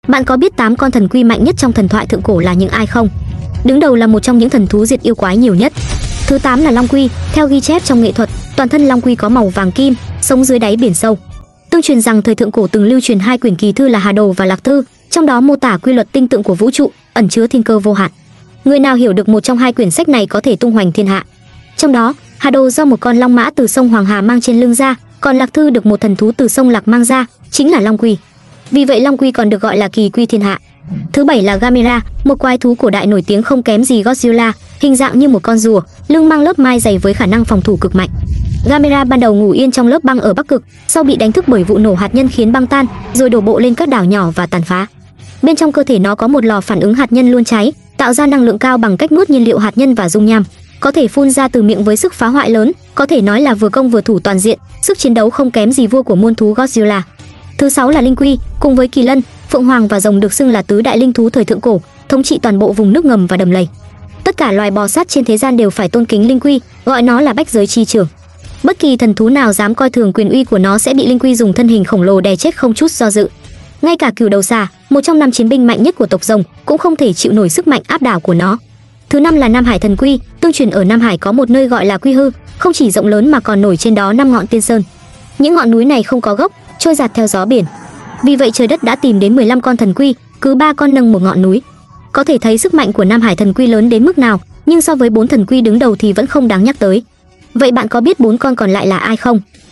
Bạn có biết 8 con thần quy mạnh nhất trong thần thoại thượng cổ là những ai không? Đứng đầu là một trong những thần thú diệt yêu quái nhiều nhất. Thứ 8 là Long Quy. Theo ghi chép trong nghệ thuật, toàn thân Long Quy có màu vàng kim, sống dưới đáy biển sâu. Tương truyền rằng thời thượng cổ từng lưu truyền 2 quyển kỳ thư là Hà Đồ và Lạc Thư, trong đó mô tả quy luật tinh tượng của vũ trụ, ẩn chứa thiên cơ vô hạn. Người nào hiểu được một trong 2 quyển sách này có thể tung hoành thiên hạ. Trong đó, Hà Đồ do một con long mã từ sông Hoàng Hà mang trên lưng ra, còn Lạc Thư được một thần thú từ sông Lạc mang ra, chính là Long Quy. Vì vậy Long Quy còn được gọi là kỳ quy thiên hạ. Thứ 7 là Gamera, một quái thú cổ đại nổi tiếng không kém gì Godzilla, hình dạng như một con rùa, lưng mang lớp mai dày với khả năng phòng thủ cực mạnh. Gamera ban đầu ngủ yên trong lớp băng ở Bắc Cực, sau bị đánh thức bởi vụ nổ hạt nhân khiến băng tan, rồi đổ bộ lên các đảo nhỏ và tàn phá. Bên trong cơ thể nó có một lò phản ứng hạt nhân luôn cháy, tạo ra năng lượng cao bằng cách nuốt nhiên liệu hạt nhân và dung nham, có thể phun ra từ miệng với sức phá hoại lớn, có thể nói là vừa công vừa thủ toàn diện, sức chiến đấu không kém gì vua của muôn thú Godzilla. Thứ 6 là Linh Quy, cùng với kỳ lân, phượng hoàng và rồng được xưng là tứ đại linh thú thời thượng cổ, thống trị toàn bộ vùng nước ngầm và đầm lầy. Tất cả loài bò sát trên thế gian đều phải tôn kính Linh Quy, gọi nó là bách giới chi trưởng. Bất kỳ thần thú nào dám coi thường quyền uy của nó sẽ bị Linh Quy dùng thân hình khổng lồ đè chết không chút do dự. Ngay cả cừu đầu xà, một trong 5 chiến binh mạnh nhất của tộc rồng, cũng không thể chịu nổi sức mạnh áp đảo của nó. Thứ 5 là Nam Hải thần quy. Tương truyền ở Nam Hải có một nơi gọi là Quy Hư, không chỉ rộng lớn mà còn nổi trên đó 5 ngọn tiên sơn. Những ngọn núi này không có gốc, trôi dạt theo gió biển. Vì vậy trời đất đã tìm đến 15 con thần quy, cứ 3 con nâng một ngọn núi. Có thể thấy sức mạnh của Nam Hải thần quy lớn đến mức nào, nhưng so với 4 thần quy đứng đầu thì vẫn không đáng nhắc tới. Vậy bạn có biết 4 con còn lại là ai không?